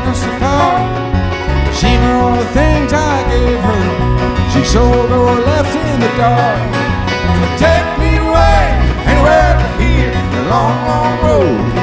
darkness apart. She knew all the things I gave her. She sold or left in the dark. Take me away, anywhere but here, a long, long road.